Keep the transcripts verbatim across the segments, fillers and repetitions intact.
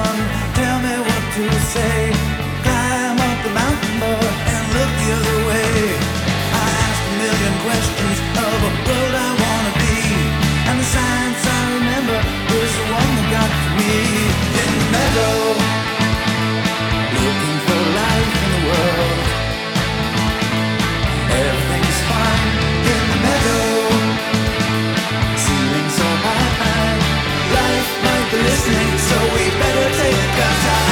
one. Tell me what to say. Climb up the mountain, boy, and look the other way. I asked a million questions of a world I wanna be, and the science I remember was the one that got to me. In the meadow, looking for life in the world. Everything's fine in the meadow, ceiling so high. Life might be listening, so we better take our time.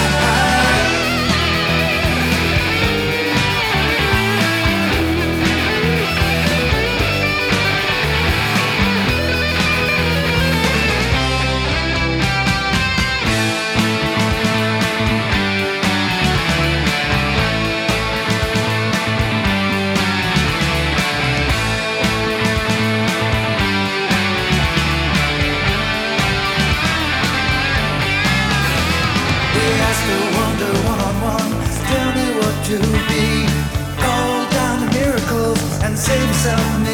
To be, call down the miracles and save yourself.